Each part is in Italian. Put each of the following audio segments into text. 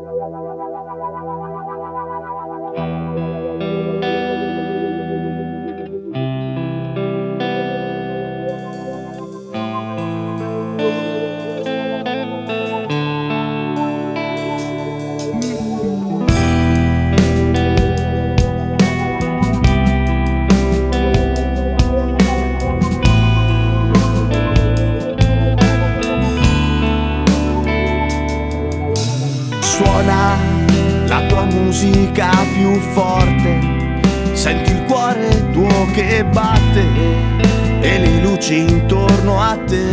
Suona la tua musica più forte, senti il cuore tuo che batte e le luci intorno a te.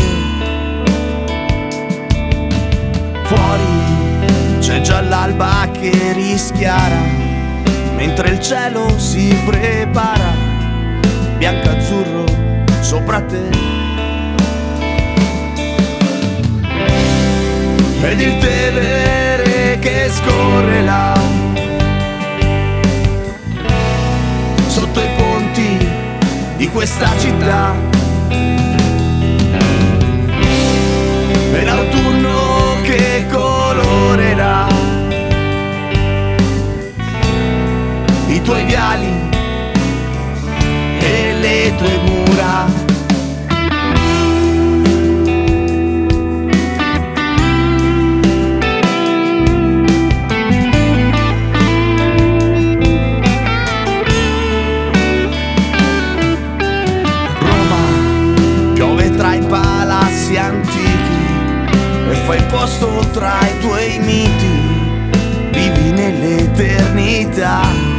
Fuori c'è già l'alba che rischiara, mentre il cielo si prepara, bianco-azzurro sopra te. Ed il Tevere che scorre là sotto i ponti di questa città, e l'autunno che colorerà i tuoi viali e le tue mura. Tra i palazzi antichi e fai posto tra i tuoi miti, vivi nell'eternità.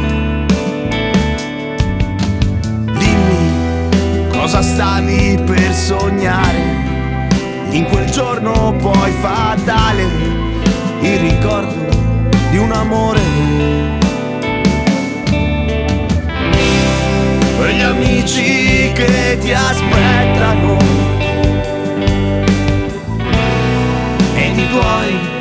Dimmi cosa stavi per sognare in quel giorno poi fatale, il ricordo di un amore e gli amici che ti aspettano, ed i tuoi